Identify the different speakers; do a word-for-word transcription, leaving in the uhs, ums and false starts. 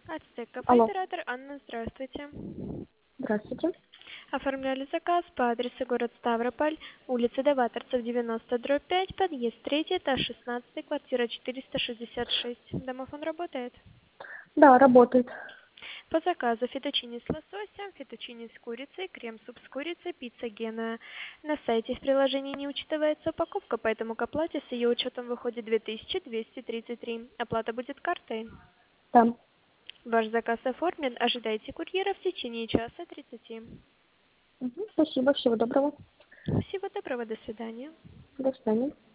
Speaker 1: Ацтек Кафе,
Speaker 2: Алло,
Speaker 1: оператор Анна, здравствуйте.
Speaker 2: здравствуйте.
Speaker 1: Оформляли заказ по адресу город Ставрополь, улица Даваторцев, девяносто, дробь пять, подъезд третий, этаж шестнадцатый, квартира четыреста шестьдесят шесть. Домофон работает.
Speaker 2: Да, работает.
Speaker 1: По заказу фетучини с лососем, фетучини с курицей, крем-суп с курицей, пицца Гена. На сайте в приложении не учитывается упаковка, поэтому к оплате с ее учетом выходит две тысячи двести тридцать три. Оплата будет картой.
Speaker 2: Там.
Speaker 1: Ваш заказ оформлен. Ожидайте курьера в течение часа тридцати.
Speaker 2: Мгм, спасибо, всего доброго.
Speaker 1: Всего доброго, до свидания.
Speaker 2: До свидания.